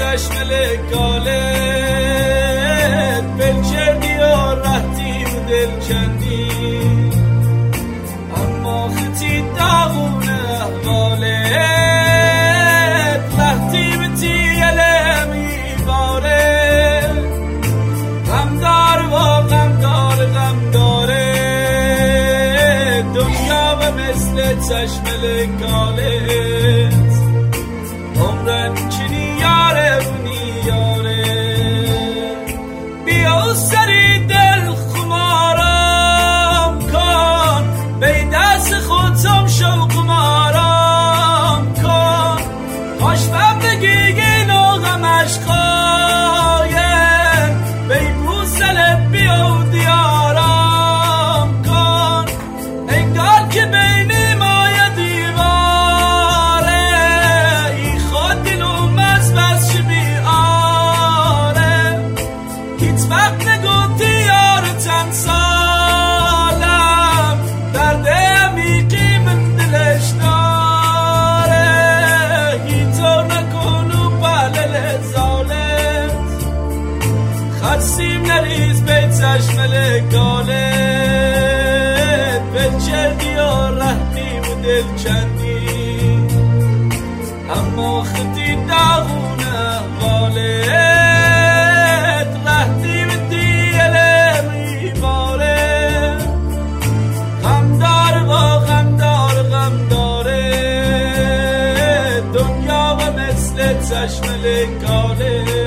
چشم لگاله بل کردی و رهتی و دل کندی اما خطی داغون احوالت رهتی به تیله میباره غم دار و غم داره غم داره دنیا و مثل چشم لگالت عمرن چنی یاره بونی یاره بیا سری دل خمارم کن بی دست خودم شوق مارم کن آشفم بگی گین و غمش خوایم بی بوسلت بیا دیارم کن انگار که بینی ما یه دیواره ای خود دلوم از بس چه بیاره هیچ وقت نگفتی یارتن سالم درد عمیقی من دلش داره هیچو نکنو بله ظالم خدسیم نریز به چشم لگالت بل کردی و رهتی و دل کندی اما خطی داغون احوالت رهتی به دیله میباره غم داره و غم داره غم داره دنیا و مثل چشم لگالت